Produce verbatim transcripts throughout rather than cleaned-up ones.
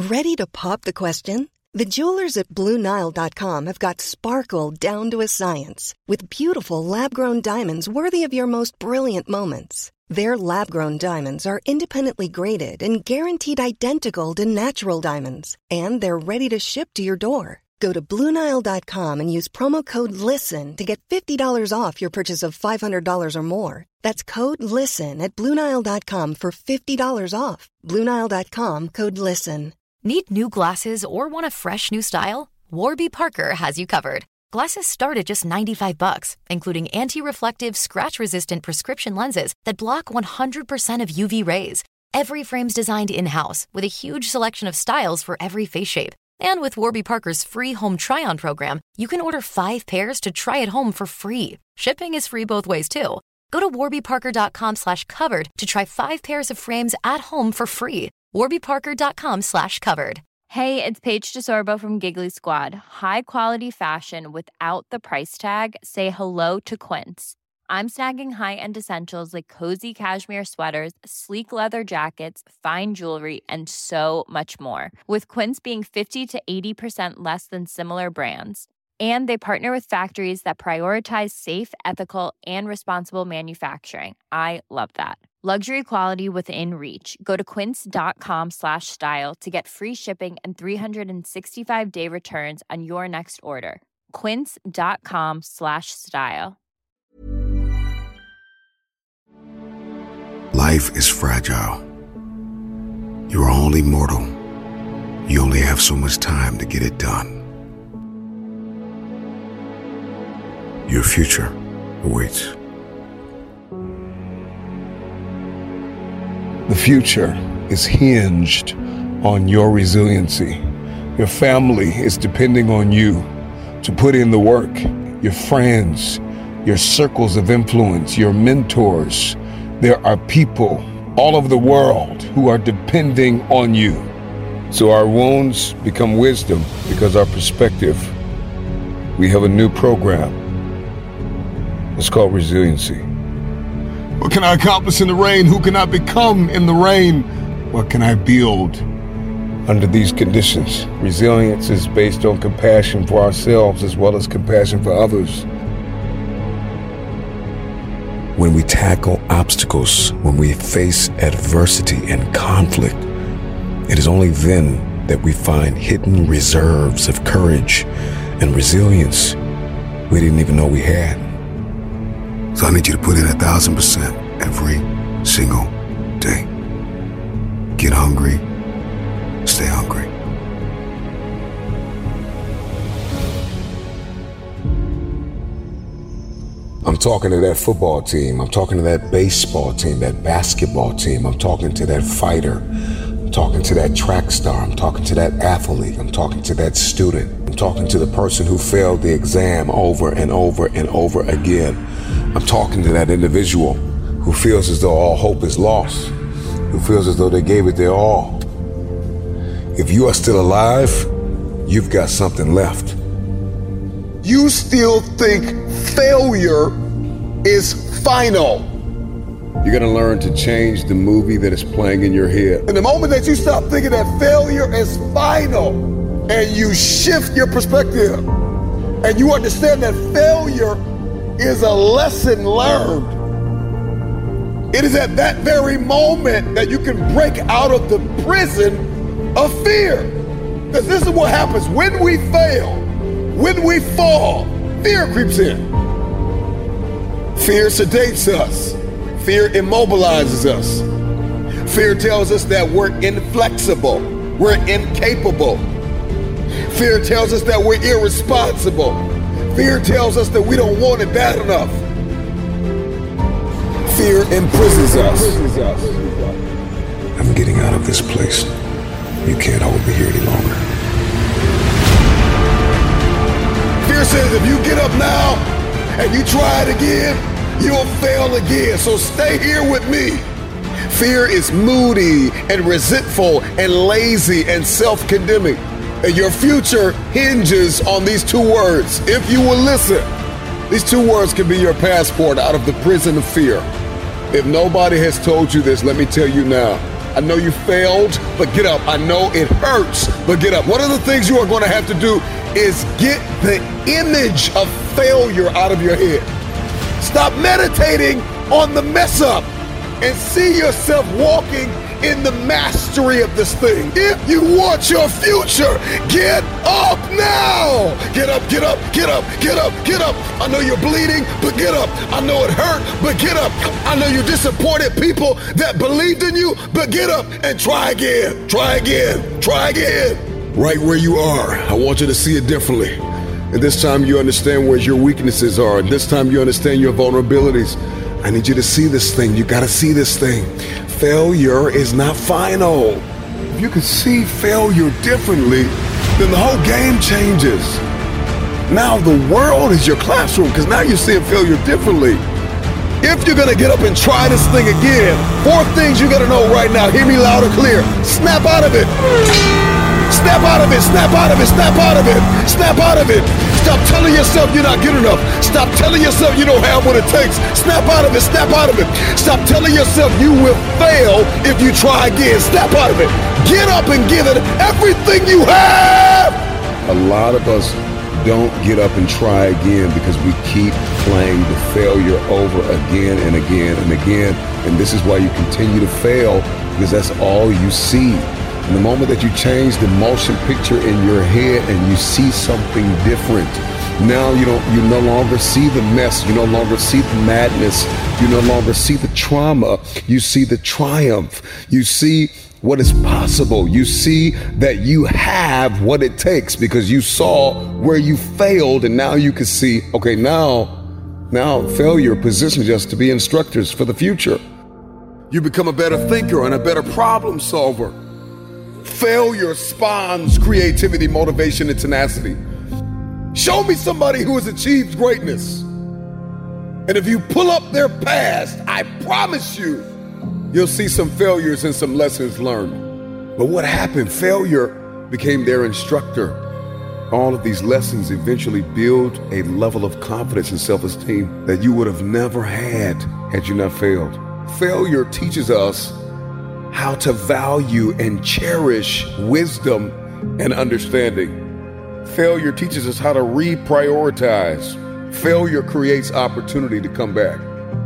Ready to pop the question? The jewelers at Blue Nile dot com have got sparkle down to a science with beautiful lab-grown diamonds worthy of your most brilliant moments. Their lab-grown diamonds are independently graded and guaranteed identical to natural diamonds, and they're ready to ship to your door. Go to Blue Nile dot com and use promo code LISTEN to get fifty dollars off your purchase of five hundred dollars or more. That's code LISTEN at Blue Nile dot com for fifty dollars off. Blue Nile dot com, code LISTEN. Need new glasses or want a fresh new style? Warby Parker has you covered. Glasses start at just ninety-five bucks, including anti-reflective, scratch-resistant prescription lenses that block one hundred percent of U V rays. Every frame's designed in-house with a huge selection of styles for every face shape. And with Warby Parker's free home try-on program, you can order five pairs to try at home for free. Shipping is free both ways, too. Go to warby parker dot com slash covered to try five pairs of frames at home for free. warby parker dot com slash covered. Hey, it's Paige DeSorbo from Giggly Squad. High quality fashion without the price tag. Say hello to Quince. I'm snagging high-end essentials like cozy cashmere sweaters, sleek leather jackets, fine jewelry, and so much more. With Quince being fifty to eighty percent less than similar brands. And they partner with factories that prioritize safe, ethical, and responsible manufacturing. I love that. Luxury quality within reach. Go to quince.com slash style to get free shipping and three sixty-five day returns on your next order. Quince.com slash style. Life is fragile. You're only mortal. You only have so much time to get it done. Your future awaits. The future is hinged on your resiliency. Your family is depending on you to put in the work. Your friends, your circles of influence, your mentors. There are people all over the world who are depending on you. So our wounds become wisdom because our perspective. We have a new program. It's called resiliency. What can I accomplish in the rain? Who can I become in the rain? What can I build under these conditions? Resilience is based on compassion for ourselves as well as compassion for others. When we tackle obstacles, when we face adversity and conflict, it is only then that we find hidden reserves of courage and resilience we didn't even know we had. So I need you to put in a thousand percent every single day. Get hungry, stay hungry. I'm talking to that football team. I'm talking to that baseball team, that basketball team. I'm talking to that fighter. I'm talking to that track star. I'm talking to that athlete. I'm talking to that student. I'm talking to the person who failed the exam over and over and over again. I'm talking to that individual who feels as though all hope is lost, who feels as though they gave it their all. If you are still alive, you've got something left. You still think failure is final. You're gonna learn to change the movie that is playing in your head. And the moment that you stop thinking that failure is final and you shift your perspective and you understand that failure is a lesson learned, it is at that very moment that you can break out of the prison of fear. Because this is what happens when we fail, when we fall, fear creeps in. Fear sedates us. Fear immobilizes us. Fear tells us that we're inflexible, we're incapable. Fear tells us that we're irresponsible. Fear tells us that we don't want it bad enough. Fear imprisons us. I'm getting out of this place. You can't hold me here any longer. Fear says if you get up now and you try it again, you'll fail again. So stay here with me. Fear is moody and resentful and lazy and self-condemning. And your future hinges on these two words. If you will listen, these two words can be your passport out of the prison of fear. If nobody has told you this, let me tell you now. I know you failed, but get up. I know it hurts, but get up. One of the things you are going to have to do is get the image of failure out of your head. Stop meditating on the mess up and see yourself walking in the mastery of this thing. If you want your future, get up now. Get up, get up, get up, get up, get up. I know you're bleeding, but get up. I know it hurt, but get up. I know you disappointed people that believed in you, but get up and try again, try again, try again. Right where you are, I want you to see it differently. And this time you understand where your weaknesses are. And this time you understand your vulnerabilities. I need you to see this thing. You got to see this thing. Failure is not final. If you can see failure differently, then the whole game changes. Now the world is your classroom because now you're seeing failure differently. If you're going to get up and try this thing again, four things you got to know right now. Hear me loud and clear. Snap out of it. Snap out of it, snap out of it, snap out of it, snap out of it. Stop telling yourself you're not good enough. Stop telling yourself you don't have what it takes. Snap out of it, snap out of it. Stop telling yourself you will fail if you try again. Snap out of it. Get up and give it everything you have. A lot of us don't get up and try again because we keep playing the failure over again and again and again. And this is why you continue to fail, because that's all you see. And the moment that you change the motion picture in your head and you see something different, now you don't, you no longer see the mess. You no longer see the madness. You no longer see the trauma. You see the triumph. You see what is possible. You see that you have what it takes because you saw where you failed, and now you can see, okay, now, now failure positions us to be instructors for the future. You become a better thinker and a better problem solver. Failure spawns creativity, motivation, and tenacity. Show me somebody who has achieved greatness. And if you pull up their past, I promise you, you'll see some failures and some lessons learned. But what happened? Failure became their instructor. All of these lessons eventually build a level of confidence and self-esteem that you would have never had had you not failed. Failure teaches us how to value and cherish wisdom and understanding. Failure teaches us how to reprioritize. Failure creates opportunity to come back.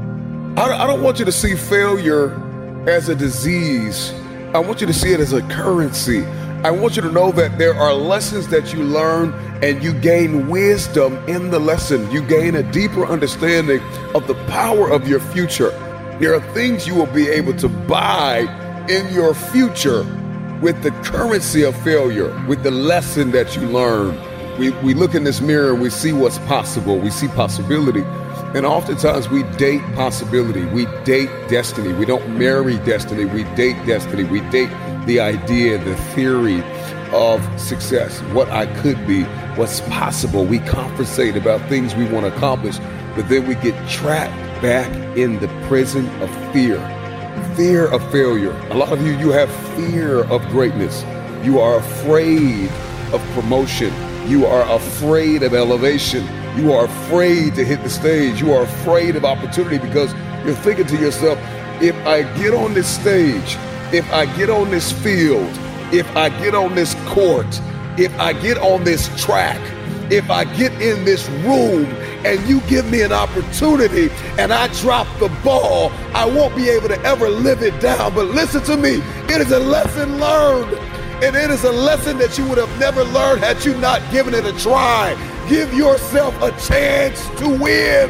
I don't want you to see failure as a disease. I want you to see it as a currency. I want you to know that there are lessons that you learn and you gain wisdom in the lesson. You gain a deeper understanding of the power of your future. There are things you will be able to buy in your future with the currency of failure, with the lesson that you learn. We, we look in this mirror and we see what's possible. We see possibility. And oftentimes we date possibility. We date destiny. We don't marry destiny. We date destiny. We date the idea, the theory of success, what I could be, what's possible. We conversate about things we want to accomplish, but then we get trapped back in the prison of fear. Fear of failure. A lot of you, you have fear of greatness. You are afraid of promotion. You are afraid of elevation. You are afraid to hit the stage. You are afraid of opportunity because you're thinking to yourself, if I get on this stage, if I get on this field, if I get on this court, if I get on this track, if I get in this room and you give me an opportunity and I drop the ball, I won't be able to ever live it down. But listen to me, it is a lesson learned. And it is a lesson that you would have never learned had you not given it a try. Give yourself a chance to win.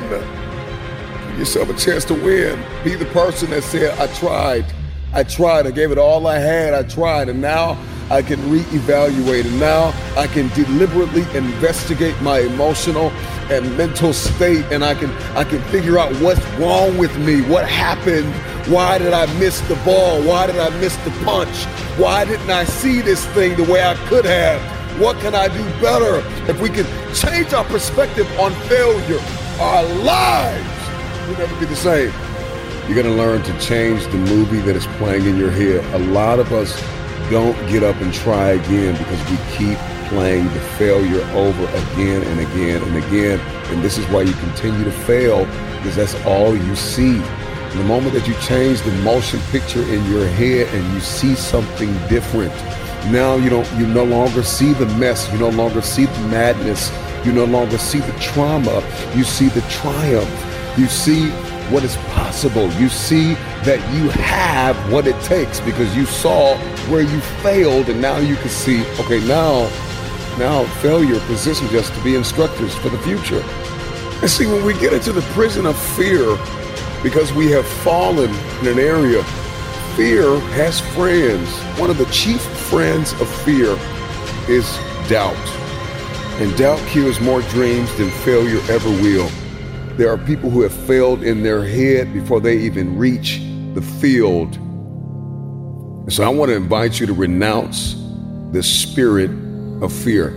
Give yourself a chance to win. Be the person that said, I tried. I tried. I gave it all I had. I tried. And now I can reevaluate. And now I can deliberately investigate my emotional and mental state. And I can, I can figure out what's wrong with me. What happened? Why did I miss the ball? Why did I miss the punch? Why didn't I see this thing the way I could have? What can I do better? If we can change our perspective on failure, our lives will never be the same. You're going to learn to change the movie that is playing in your head. A lot of us don't get up and try again because we keep playing the failure over again and again and again. And this is why you continue to fail, because that's all you see. The moment that you change the motion picture in your head and you see something different, now you don't, you no longer see the mess. You no longer see the madness. You no longer see the trauma. You see the triumph. You see what is possible. You see that you have what it takes because you saw where you failed, and now you can see, okay, now, now failure positions us to be instructors for the future. And see, when we get into the prison of fear, because we have fallen in an area, fear has friends. One of the chief friends of fear is doubt. And doubt kills more dreams than failure ever will. There are people who have failed in their head before they even reach the field. And so I want to invite you to renounce the spirit of fear.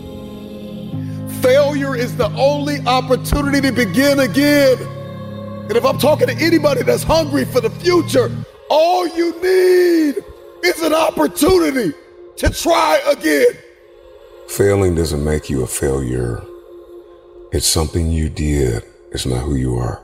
Failure is the only opportunity to begin again. And if I'm talking to anybody that's hungry for the future, all you need is an opportunity to try again. Failing doesn't make you a failure. It's something you did. It's not who you are.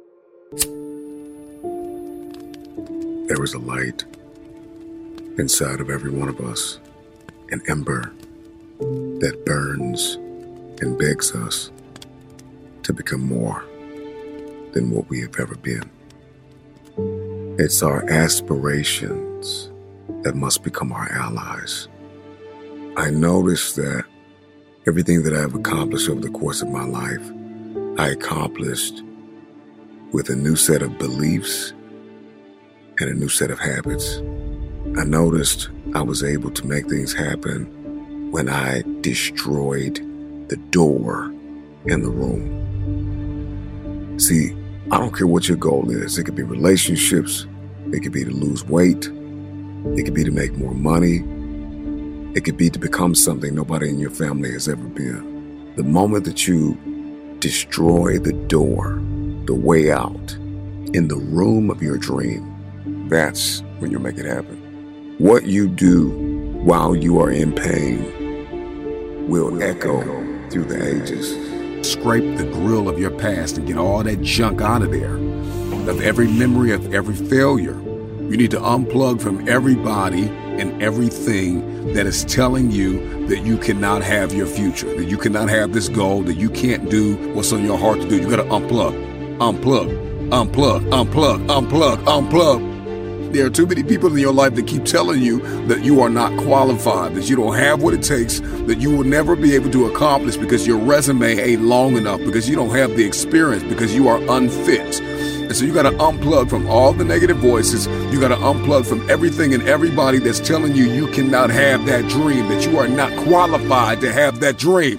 There is a light inside of every one of us, an ember that burns and begs us to become more than what we have ever been. It's our aspirations that must become our allies. I noticed that everything that I've accomplished over the course of my life, I accomplished with a new set of beliefs and a new set of habits. I noticed I was able to make things happen when I destroyed the door in the room. See, I don't care what your goal is. It could be relationships. It could be to lose weight. It could be to make more money. It could be to become something nobody in your family has ever been. The moment that you destroy the door, the way out, in the room of your dream, that's when you'll make it happen. What you do while you are in pain will echo through the ages. Scrape the grill of your past and get all that junk out of there, of every memory of every failure. You need to unplug from everybody and everything that is telling you that you cannot have your future, that you cannot have this goal, that you can't do what's on your heart to do. You got to unplug, unplug, unplug, unplug, unplug, unplug. There are too many people in your life that keep telling you that you are not qualified, that you don't have what it takes, that you will never be able to accomplish because your resume ain't long enough, because you don't have the experience, because you are unfit. And so you got to unplug from all the negative voices. You got to unplug from everything and everybody that's telling you you cannot have that dream, that you are not qualified to have that dream.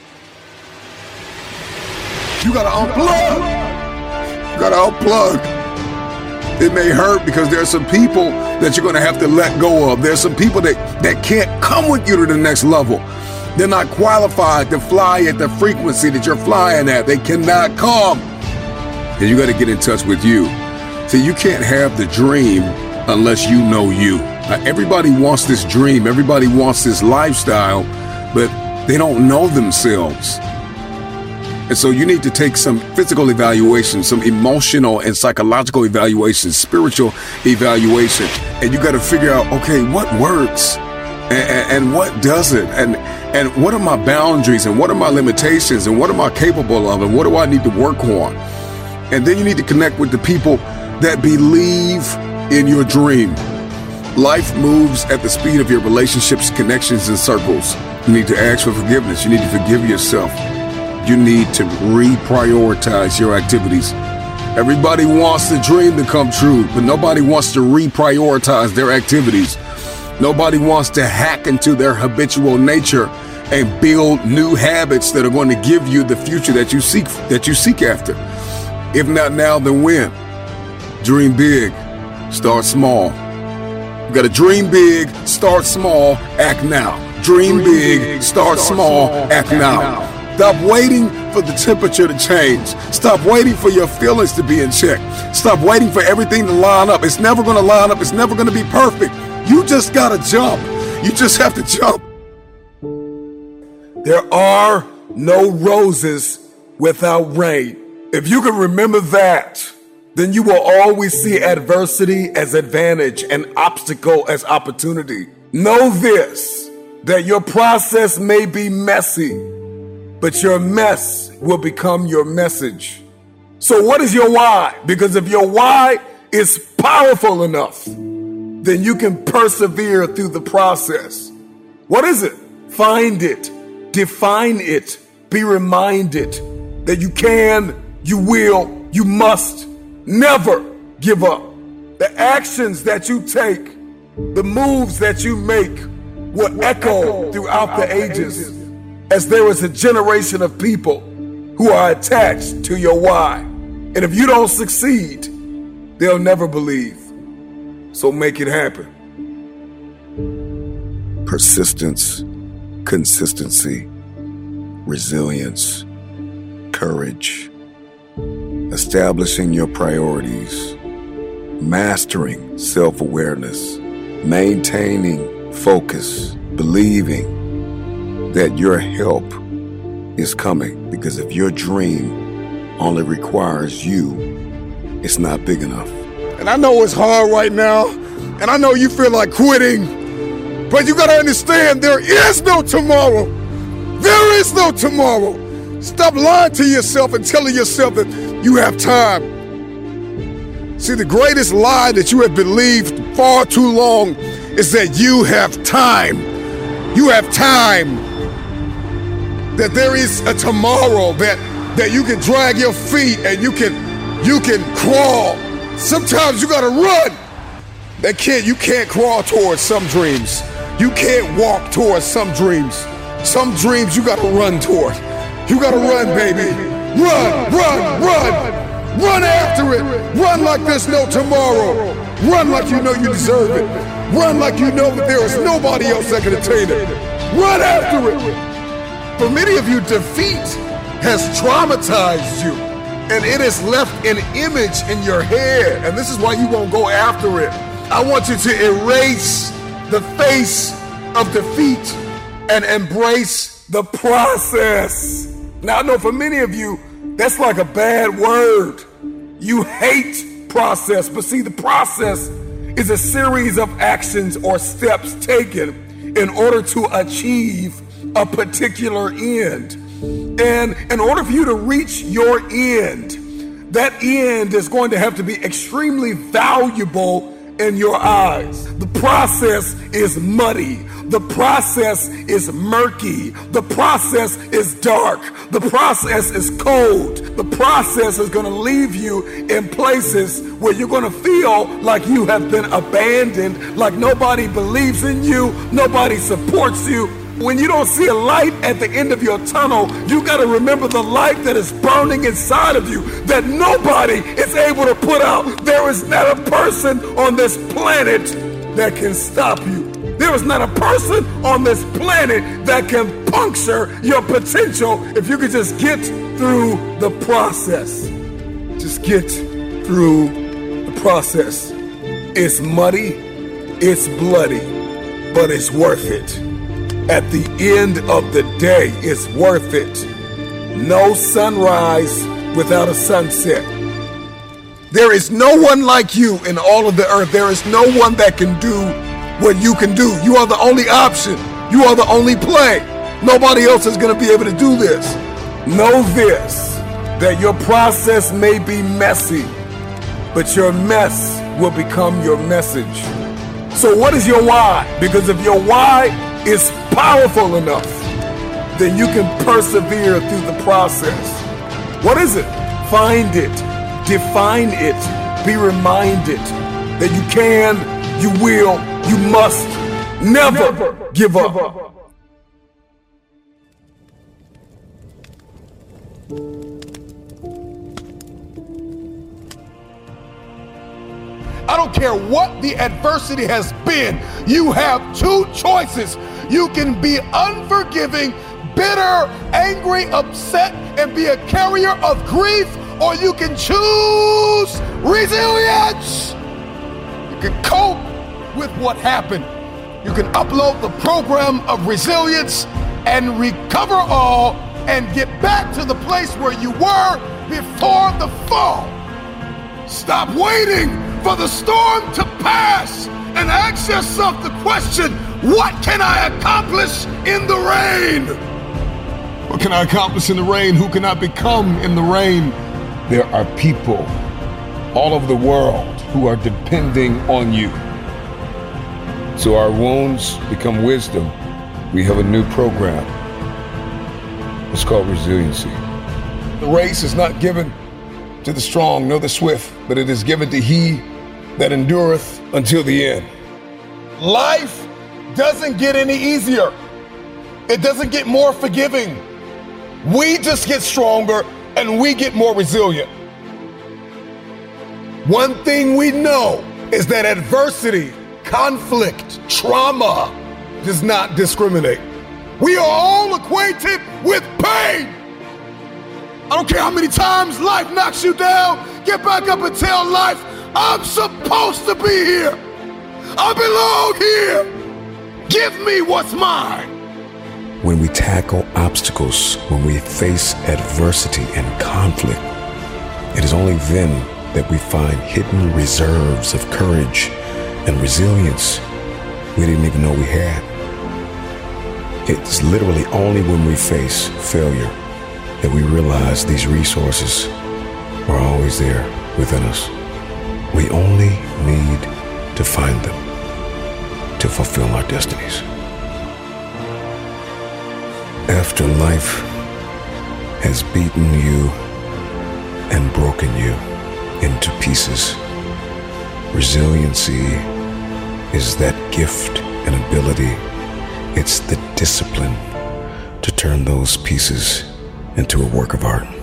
You got to unplug. You got to unplug. It may hurt because there are some people that you're going to have to let go of. There's some people that, that can't come with you to the next level. They're not qualified to fly at the frequency that you're flying at. They cannot come. And you got to get in touch with you. See, you can't have the dream unless you know you. Now, everybody wants this dream. Everybody wants this lifestyle, but they don't know themselves. And so you need to take some physical evaluation, some emotional and psychological evaluation, spiritual evaluation. And you got to figure out, okay, what works and, and what doesn't? And, and what are my boundaries and what are my limitations and what am I capable of and what do I need to work on? And then you need to connect with the people that believe in your dream. Life moves at the speed of your relationships, connections, and circles. You need to ask for forgiveness. You need to forgive yourself. You need to reprioritize your activities. Everybody wants the dream to come true, but nobody wants to reprioritize their activities. Nobody wants to hack into their habitual nature and build new habits that are going to give you the future that you seek, that you seek after. If not now, then when? Dream big, start small. You got to dream big, start small, act now. Dream, dream big, big, start, start small, small, act, act now. now. Stop waiting for the temperature to change. Stop waiting for your feelings to be in check. Stop waiting for everything to line up. It's never going to line up. It's never going to be perfect. You just got to jump. You just have to jump. There are no roses without rain. If you can remember that, then you will always see adversity as advantage and obstacle as opportunity. Know this, that your process may be messy, but your mess will become your message. So what is your why? Because if your why is powerful enough, then you can persevere through the process. What is it? Find it, define it, be reminded that you can, you will, you must never give up. The actions that you take, the moves that you make will echo throughout the ages, as there is a generation of people who are attached to your why. And if you don't succeed, they'll never believe. So make it happen. Persistence, consistency, resilience, courage, establishing your priorities, mastering self-awareness, maintaining focus, believing that your help is coming, because if your dream only requires you, it's not big enough. And I know it's hard right now, and I know you feel like quitting, but you gotta understand there is no tomorrow. There is no tomorrow. Stop lying to yourself and telling yourself that you have time. See, the greatest lie that you have believed far too long is that you have time. You have time. That there is a tomorrow, that that you can drag your feet and you can you can crawl. Sometimes you gotta run. That kid, you can't crawl towards some dreams. You can't walk towards some dreams. Some dreams you gotta run toward. You gotta run, baby. Run, run, run. Run after it. Run like there's no tomorrow. Run like you know you deserve it. Run like you know that there is nobody else that can attain it. Run after it. For many of you, defeat has traumatized you, and it has left an image in your head, and this is why you won't go after it. I want you to erase the face of defeat and embrace the process. Now, I know for many of you, that's like a bad word. You hate process, but see, the process is a series of actions or steps taken in order to achieve a particular end. And in order for you to reach your end, that end is going to have to be extremely valuable in your eyes. The process is muddy. The process is murky. The process is dark. The process is cold. The process is going to leave you in places where you're going to feel like you have been abandoned, like nobody believes in you, nobody supports you. When you don't see a light at the end of your tunnel, you got to remember the light that is burning inside of you that nobody is able to put out. There is not a person on this planet that can stop you. There is not a person on this planet that can puncture your potential if you could just get through the process. Just get through the process. It's muddy, it's bloody, but it's worth it. At the end of the day, it's worth it. No sunrise without a sunset. There is no one like you in all of the earth. There is no one that can do what you can do. You are the only option. You are the only play. Nobody else is going to be able to do this. Know this, that your process may be messy, but your mess will become your message. So what is your why? Because if your why is powerful enough, then you can persevere through the process. What is it? Find it, define it, be reminded that you can, you will, you must never, never give up. Give up. I don't care what the adversity has been. You have two choices. You can be unforgiving, bitter, angry, upset, and be a carrier of grief, or you can choose resilience. You can cope with what happened. You can upload the program of resilience and recover all and get back to the place where you were before the fall. Stop waiting for the storm to pass and ask yourself the question, what can I accomplish in the rain? What can I accomplish in the rain? Who can I become in the rain? There are people all over the world who are depending on you. So our wounds become wisdom. We have a new program. It's called resiliency. The race is not given to the strong nor the swift, but it is given to he that endureth until the end. Life doesn't get any easier. It doesn't get more forgiving. We just get stronger and we get more resilient. One thing we know is that adversity, conflict, trauma does not discriminate. We are all acquainted with pain. I don't care how many times life knocks you down, get back up and tell life, I'm supposed to be here. I belong here. Give me what's mine. When we tackle obstacles, when we face adversity and conflict, it is only then that we find hidden reserves of courage and resilience we didn't even know we had. It's literally only when we face failure that we realize these resources are always there within us. We only need to find them to fulfill our destinies. After life has beaten you and broken you into pieces, resiliency is that gift and ability. It's the discipline to turn those pieces into a work of art.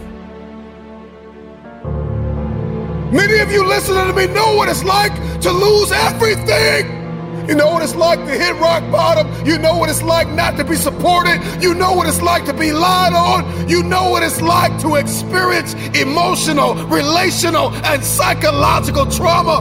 Many of you listening to me know what it's like to lose everything. You know what it's like to hit rock bottom. You know what it's like not to be supported. You know what it's like to be lied on. You know what it's like to experience emotional, relational, and psychological trauma.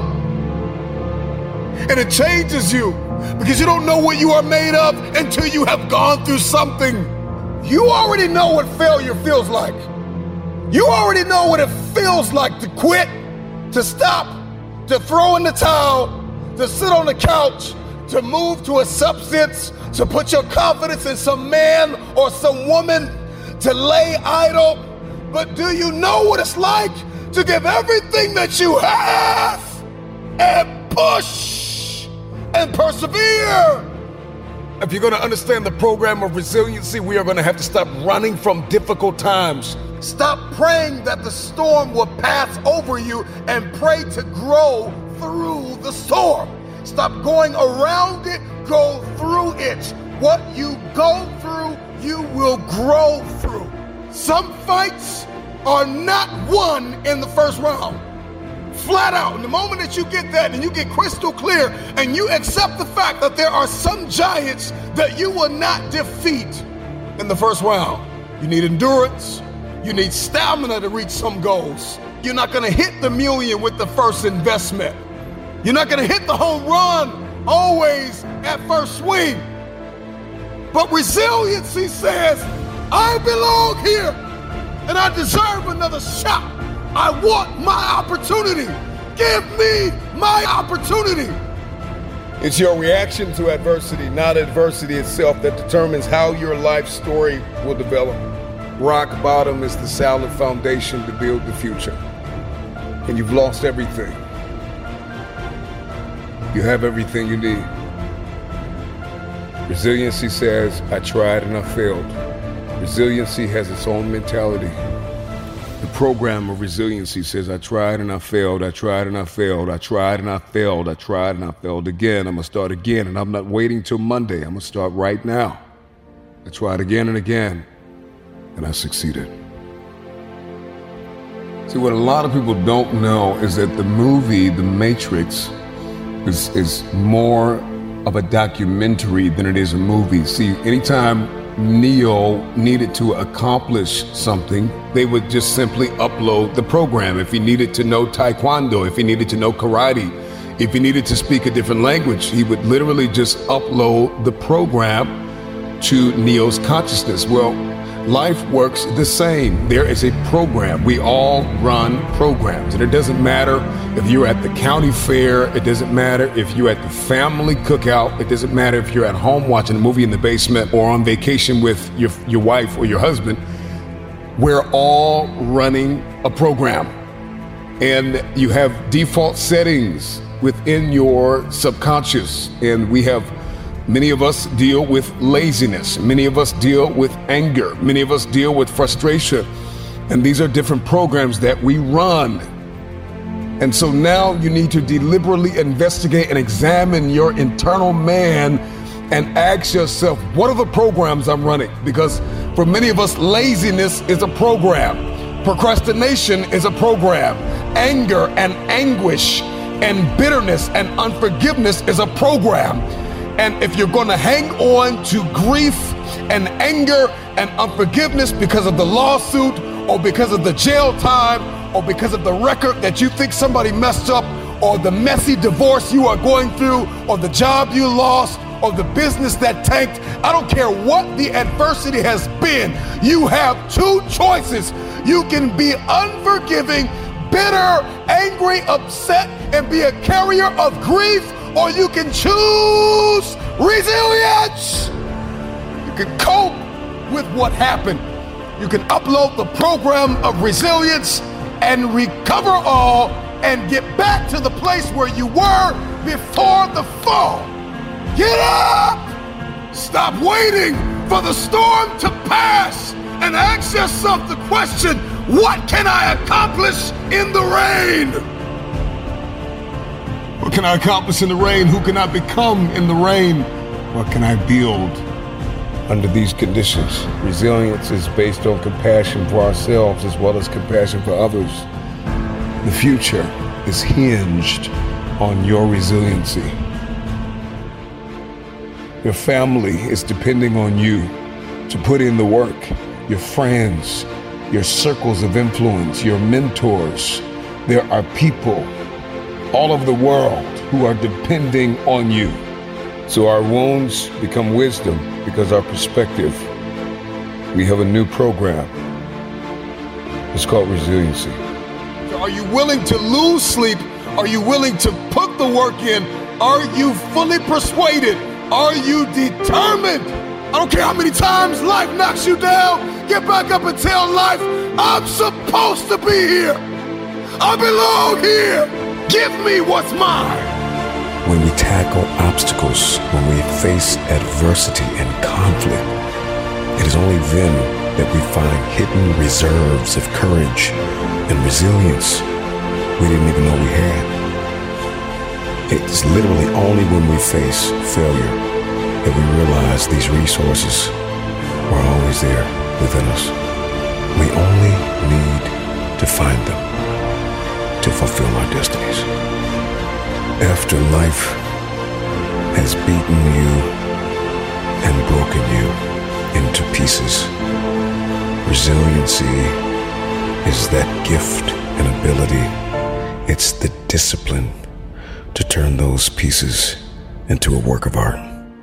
And it changes you because you don't know what you are made of until you have gone through something. You already know what failure feels like. You already know what it feels like to quit, to stop, to throw in the towel, to sit on the couch, to move to a substance, to put your confidence in some man or some woman, to lay idle. But do you know what it's like to give everything that you have and push and persevere? If you're going to understand the program of resiliency, we are going to have to stop running from difficult times. Stop praying that the storm will pass over you and pray to grow through the storm. Stop going around it, go through it. What you go through, you will grow through. Some fights are not won in the first round. Flat out. And the moment that you get that and you get crystal clear and you accept the fact that there are some giants that you will not defeat in the first round. You need endurance. You need stamina to reach some goals. You're not going to hit the million with the first investment. You're not going to hit the home run always at first swing. But resiliency says, I belong here and I deserve another shot. I want my opportunity. Give me my opportunity. It's your reaction to adversity, not adversity itself, that determines how your life story will develop. Rock bottom is the solid foundation to build the future. And you've lost everything. You have everything you need. Resiliency says, I tried and I failed. Resiliency has its own mentality. The program of resiliency says, I tried and I failed, I tried and I failed, I tried and I failed, I tried and I failed again. I'm gonna start again, and I'm not waiting till Monday. I'm gonna start right now. I tried again and again, and I succeeded. See, what a lot of people don't know is that the movie, The Matrix, is, is more of a documentary than it is a movie. See, anytime Neo needed to accomplish something, they would just simply upload the program. If he needed to know Taekwondo, if he needed to know karate, if he needed to speak a different language, he would literally just upload the program to Neo's consciousness. Well, life works the same. There is a program. We all run programs. And it doesn't matter if you're at the county fair. It doesn't matter if you're at the family cookout. It doesn't matter if you're at home watching a movie in the basement or on vacation with your, your wife or your husband. We're all running a program. And you have default settings within your subconscious. And we have Many of us deal with laziness. Many of us deal with anger. Many of us deal with frustration. And these are different programs that we run. And so now you need to deliberately investigate and examine your internal man and ask yourself, what are the programs I'm running? Because for many of us, laziness is a program. Procrastination is a program. Anger and anguish and bitterness and unforgiveness is a program. And if you're going to hang on to grief and anger and unforgiveness because of the lawsuit or because of the jail time or because of the record that you think somebody messed up or the messy divorce you are going through or the job you lost or the business that tanked, I don't care what the adversity has been, you have two choices. You can be unforgiving, bitter, angry, upset, and be a carrier of grief, or you can choose resilience. You can cope with what happened. You can upload the program of resilience and recover all and get back to the place where you were before the fall. Get up! Stop waiting for the storm to pass and ask yourself the question, what can I accomplish in the rain? What can I accomplish in the rain? Who can I become in the rain? What can I build under these conditions? Resilience is based on compassion for ourselves as well as compassion for others. The future is hinged on your resiliency. Your family is depending on you to put in the work. Your friends, your circles of influence, your mentors. There are people all over the world who are depending on you. So our wounds become wisdom because our perspective. We have a new program. It's called resiliency. Are you willing to lose sleep? Are you willing to put the work in? Are you fully persuaded? Are you determined? I don't care how many times life knocks you down. Get back up and tell life, I'm supposed to be here. I belong here. Give me what's mine. When we tackle obstacles, when we face adversity and conflict, it is only then that we find hidden reserves of courage and resilience we didn't even know we had. It's literally only when we face failure that we realize these resources were always there within us. We only need to find them to fulfill our destinies. After life has beaten you and broken you into pieces, resiliency is that gift and ability. It's the discipline to turn those pieces into a work of art.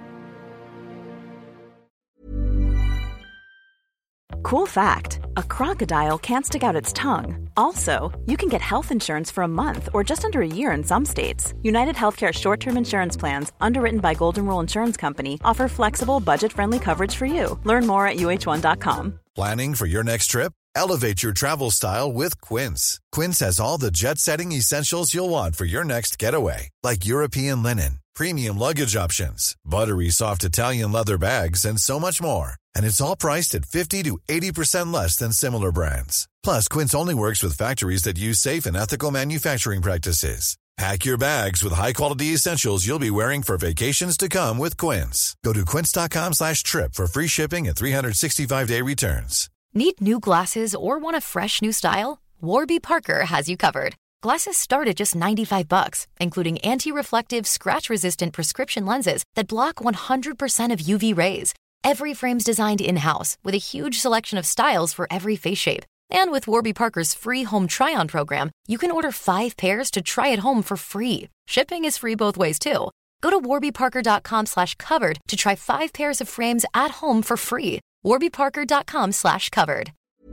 Cool fact, a crocodile can't stick out its tongue. Also, you can get health insurance for a month or just under a year in some states. United Healthcare short-term insurance plans, underwritten by Golden Rule Insurance Company, offer flexible, budget-friendly coverage for you. Learn more at U H one dot com. Planning for your next trip? Elevate your travel style with Quince. Quince has all the jet-setting essentials you'll want for your next getaway, like European linen, premium luggage options, buttery soft Italian leather bags, and so much more. And it's all priced at fifty to eighty percent less than similar brands. Plus, Quince only works with factories that use safe and ethical manufacturing practices. Pack your bags with high-quality essentials you'll be wearing for vacations to come with Quince. Go to quince.com slash trip for free shipping and three sixty-five day returns. Need new glasses or want a fresh new style? Warby Parker has you covered. Glasses start at just ninety-five bucks, including anti-reflective, scratch-resistant prescription lenses that block one hundred percent of U V rays. Every frame's designed in-house with a huge selection of styles for every face shape. And with Warby Parker's free home try-on program, you can order five pairs to try at home for free. Shipping is free both ways, too. Go to warbyparker.com slash covered to try five pairs of frames at home for free. warbyparker.com slash covered.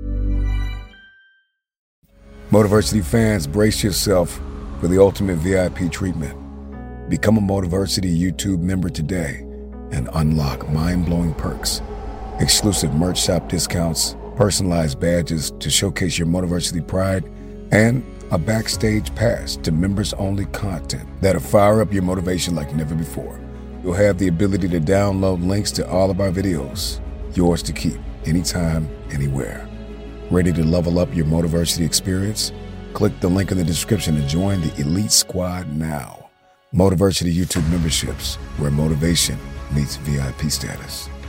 Motiversity fans, brace yourself for the ultimate V I P treatment. Become a Motiversity YouTube member today and unlock mind-blowing perks. Exclusive merch shop discounts, personalized badges to showcase your Motiversity pride, and a backstage pass to members-only content that'll fire up your motivation like never before. You'll have the ability to download links to all of our videos, yours to keep, anytime, anywhere. Ready to level up your Motiversity experience? Click the link in the description to join the Elite Squad now. Motiversity YouTube memberships, where motivation meets V I P status.